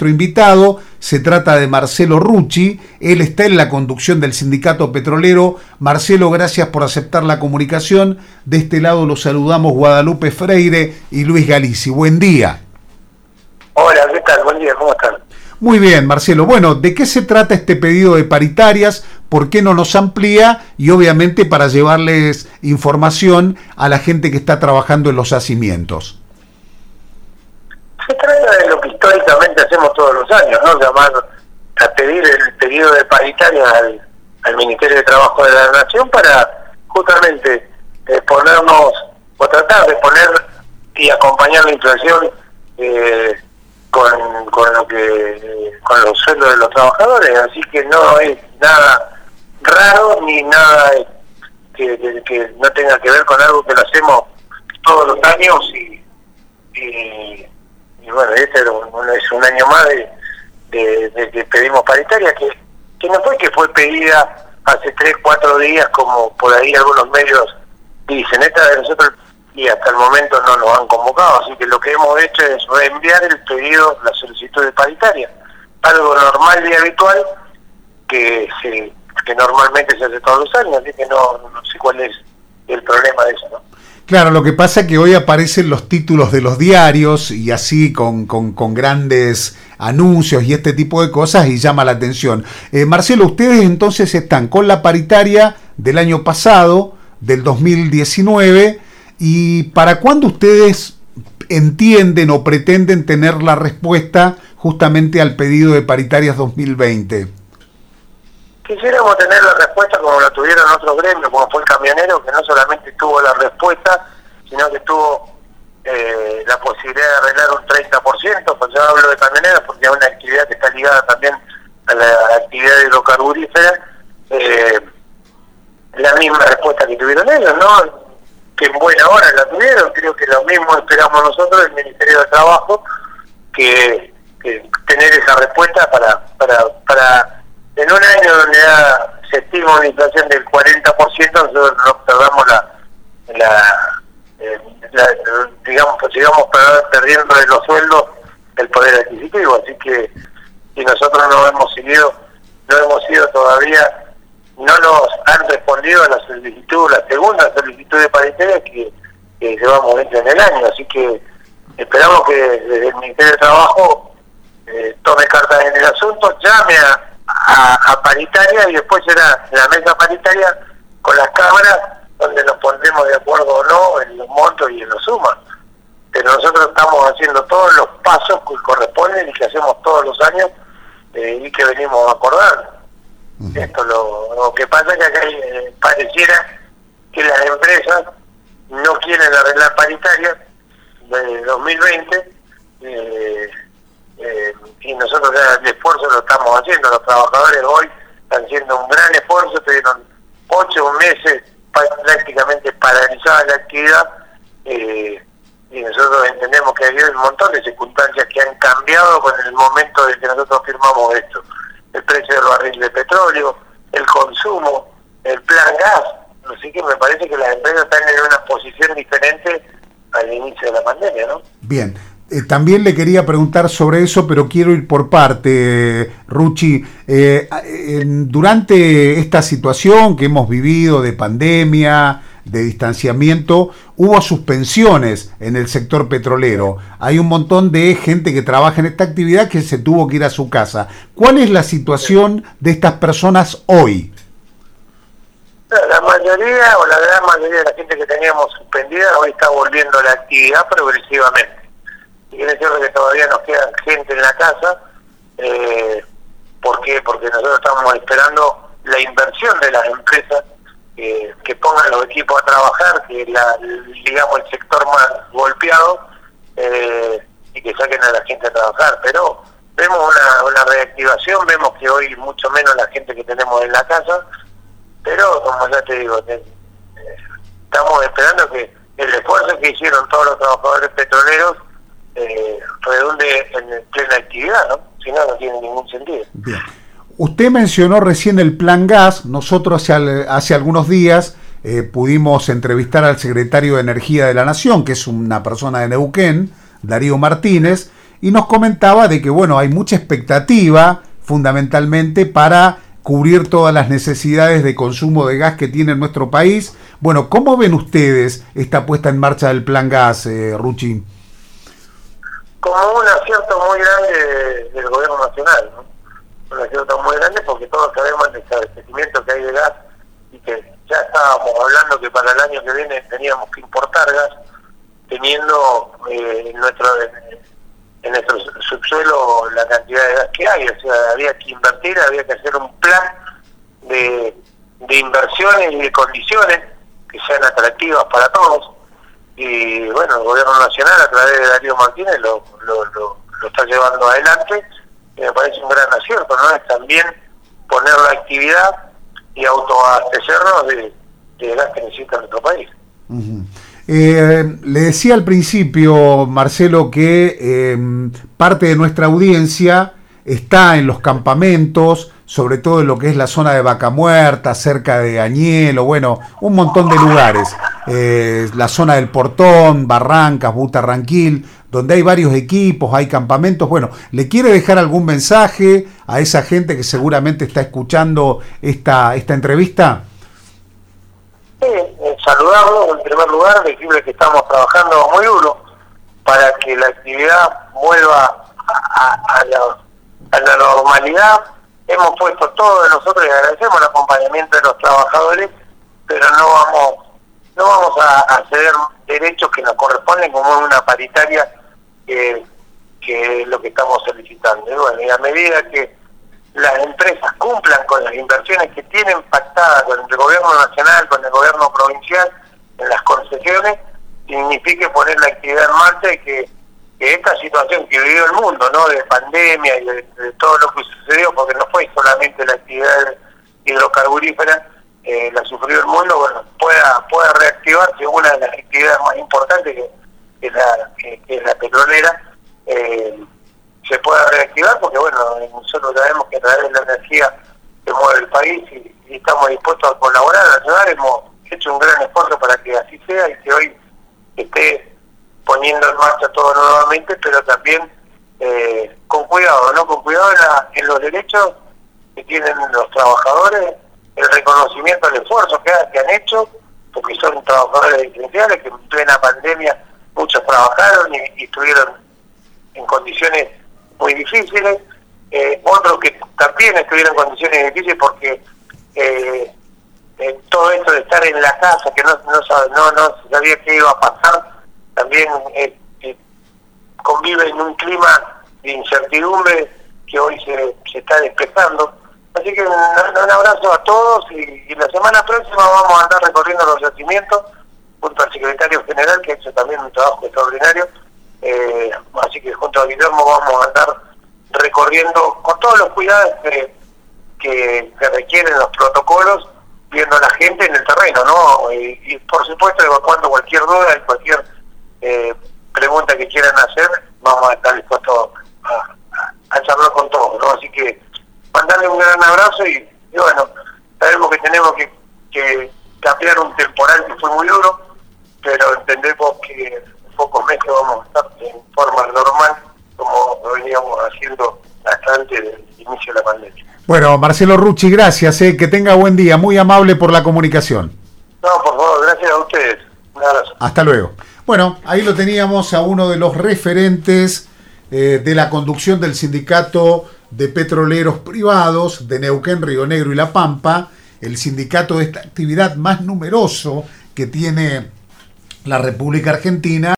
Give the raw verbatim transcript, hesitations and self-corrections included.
nuestro invitado. Se trata de Marcelo Rucci. Él está en la conducción del Sindicato Petrolero. Marcelo, gracias por aceptar la comunicación. De este lado los saludamos Guadalupe Freire y Luis Galici. Buen día. Hola, ¿qué tal? Buen día, ¿cómo están? Muy bien, Marcelo. Bueno, ¿de qué se trata este pedido de paritarias? ¿Por qué no nos amplía? Y obviamente para llevarles información a la gente que está trabajando en los yacimientos. Se trata de lo que históricamente hacemos todos los años, ¿no? Llamar a pedir el pedido de paritarias al, al Ministerio de Trabajo de la Nación para justamente eh, ponernos, o tratar de poner y acompañar la inflación eh, con, con lo que con los sueldos de los trabajadores, así que no es nada raro ni nada que, que, que no tenga que ver con algo que lo hacemos todos los años y, y, y bueno, este es un, es un año más de, de, de que pedimos paritaria, que, que no fue que fue pedida hace tres, cuatro días como por ahí algunos medios dicen, esta de nosotros y hasta el momento no nos han convocado, así que lo que hemos hecho es reenviar el pedido, la solicitud de paritaria, algo normal y habitual que se, que normalmente se hace todos los años, así que no, no sé cuál es el problema de eso, ¿no? Claro, lo que pasa es que hoy aparecen los títulos de los diarios y así con, con, con grandes anuncios y este tipo de cosas y llama la atención. Eh, Marcelo, ustedes entonces están con la paritaria del año pasado, del dos mil diecinueve, ¿y para cuándo ustedes entienden o pretenden tener la respuesta justamente al pedido de paritarias dos mil veinte? Quisiéramos tener la respuesta como la tuvieron otros gremios, como fue el camionero, que no solamente tuvo la respuesta, sino que tuvo eh, la posibilidad de arreglar un treinta por ciento, pues yo hablo de camioneros porque es una actividad que está ligada también a la actividad hidrocarburífera, eh, la misma respuesta que tuvieron ellos, ¿no? Que en buena hora la tuvieron, creo que lo mismo esperamos nosotros del Ministerio de Trabajo, que, que tener esa respuesta para para para en un año donde ya se estima una inflación del cuarenta por ciento, nosotros no perdamos la, la, eh, la digamos que sigamos perdiendo de los sueldos el poder adquisitivo, así que si nosotros no hemos seguido, no hemos sido todavía, no nos han respondido a la solicitud, la segunda solicitud de paritaria que, que llevamos dentro en el año, así que esperamos que desde el Ministerio de Trabajo eh, tome cartas en el asunto, llame a, a, a paritaria y después será la mesa paritaria con las cámaras donde nos pondremos de acuerdo o no en los montos y en los sumas, pero nosotros estamos haciendo todos los pasos que corresponden y que hacemos todos los años eh, y que venimos acordando. Esto lo, lo que pasa es que acá eh, pareciera que las empresas no quieren arreglar paritarias de dos mil veinte eh, eh, y nosotros ya el esfuerzo lo estamos haciendo, los trabajadores hoy están haciendo un gran esfuerzo, tuvieron ocho meses prácticamente paralizada la actividad eh, y nosotros entendemos que hay un montón de circunstancias que han cambiado con el momento de que nosotros firmamos esto. El precio del barril de petróleo, el consumo, el plan gas. Así que me parece que las empresas están en una posición diferente al inicio de la pandemia, ¿no? Bien. Eh, también le quería preguntar sobre eso, pero quiero ir por parte, Rucci. Eh, eh, durante esta situación que hemos vivido de pandemia, de distanciamiento, hubo suspensiones en el sector petrolero. Hay un montón de gente que trabaja en esta actividad que se tuvo que ir a su casa. ¿Cuál es la situación de estas personas hoy? La mayoría o la gran mayoría de la gente que teníamos suspendida hoy está volviendo a la actividad progresivamente. Y quiere decir que todavía nos queda gente en la casa. Eh, ¿Por qué? Porque nosotros estamos esperando la inversión de las empresas Que, que pongan los equipos a trabajar, que la, digamos el sector más golpeado eh, y que saquen a la gente a trabajar, pero vemos una, una reactivación, vemos que hoy mucho menos la gente que tenemos en la casa, pero como ya te digo, te, eh, estamos esperando que el esfuerzo que hicieron todos los trabajadores petroleros eh, redunde en plena actividad, ¿no? Si no, no tiene ningún sentido. Bien. Usted mencionó recién el plan gas. Nosotros hace, hace algunos días eh, pudimos entrevistar al secretario de Energía de la Nación, que es una persona de Neuquén, Darío Martínez, y nos comentaba de que, bueno, hay mucha expectativa, fundamentalmente, para cubrir todas las necesidades de consumo de gas que tiene nuestro país. Bueno, ¿cómo ven ustedes esta puesta en marcha del Plan Gas, eh, Rucci? Como un acierto muy grande del gobierno nacional, ¿no? Un acierto muy grande porque todos sabemos el desabastecimiento que hay de gas y que ya estábamos hablando que para el año que viene teníamos que importar gas, teniendo eh, en nuestro en, en nuestro subsuelo la cantidad de gas que hay. O sea, había que invertir, había que hacer un plan de, de inversiones y de condiciones que sean atractivas para todos. Y bueno, el gobierno nacional a través de Darío Martínez lo, lo, lo, lo está llevando adelante, y me parece un gran acierto, ¿no? Es también poner la actividad y autoabastecernos de, de gas que necesita nuestro país. Uh-huh. Eh, le decía al principio, Marcelo, que eh, parte de nuestra audiencia está en los campamentos, sobre todo en lo que es la zona de Vaca Muerta, cerca de Añelo, bueno, un montón de lugares, eh, la zona del Portón, Barrancas, Butarranquil, donde hay varios equipos, hay campamentos. Bueno, ¿le quiere dejar algún mensaje a esa gente que seguramente está escuchando esta, esta entrevista? Sí, eh, saludarlos en primer lugar, decirles que estamos trabajando muy duro para que la actividad vuelva a, a, a, la, a la normalidad. Hemos puesto todo de nosotros y agradecemos el acompañamiento de los trabajadores, pero no vamos no vamos a, a ceder derechos que nos corresponden como una paritaria que, que es lo que estamos solicitando. Y bueno, y a medida que las empresas cumplan con las inversiones que tienen pactadas con el gobierno nacional, con el gobierno provincial, en las concesiones, signifique poner la actividad en marcha y que, que esta situación que vivió el mundo, ¿no?, de pandemia y de, de todo lo que sucedió, porque no fue solamente la actividad hidrocarburífera, eh, la sufrió el mundo, bueno, pueda pueda reactivarse una de las actividades más importantes que, que, la, que, que es la petrolera, eh, se pueda reactivar, porque bueno, nosotros sabemos que a través de la energía se mueve el país y, y estamos dispuestos a colaborar. Nacional hemos hecho un gran esfuerzo para que así sea y que hoy esté poniendo en marcha todo nuevamente, pero también eh, con cuidado, ¿no? Con cuidado en, la, en los derechos que tienen los trabajadores, el reconocimiento al esfuerzo que, ha, que han hecho, porque son trabajadores esenciales que en plena pandemia muchos trabajaron y, y estuvieron en condiciones muy difíciles, eh, otros que también estuvieron en condiciones difíciles porque eh, eh, todo esto de estar en la casa, que no no, no, no sabía qué iba a pasar, también eh, eh, convive en un clima de incertidumbre que hoy se, se está despejando. Así que un, un abrazo a todos y, y la semana próxima vamos a andar recorriendo los yacimientos junto al secretario general, que ha hecho también un trabajo extraordinario. Eh, así que junto a Guillermo vamos a andar recorriendo con todos los cuidados que, que, que requieren los protocolos, viendo a la gente en el terreno, ¿no? Y, y por supuesto evacuando cualquier duda y cualquier eh, pregunta que quieran hacer, vamos a estar dispuestos a, a, a charlar con todos, ¿no? Así que mandarle un gran abrazo y, y bueno, sabemos que tenemos que, que cambiar un temporal que fue muy duro, pero entendemos que en pocos meses vamos a estar en forma normal como lo veníamos haciendo hasta antes del inicio de la pandemia. Bueno, Marcelo Rucci, gracias, eh, que tenga buen día, muy amable por la comunicación. No, por favor, gracias a ustedes. Un abrazo. Hasta luego. Bueno, ahí lo teníamos a uno de los referentes eh, de la conducción del sindicato de petroleros privados de Neuquén, Río Negro y La Pampa, el sindicato de esta actividad más numeroso que tiene la República Argentina.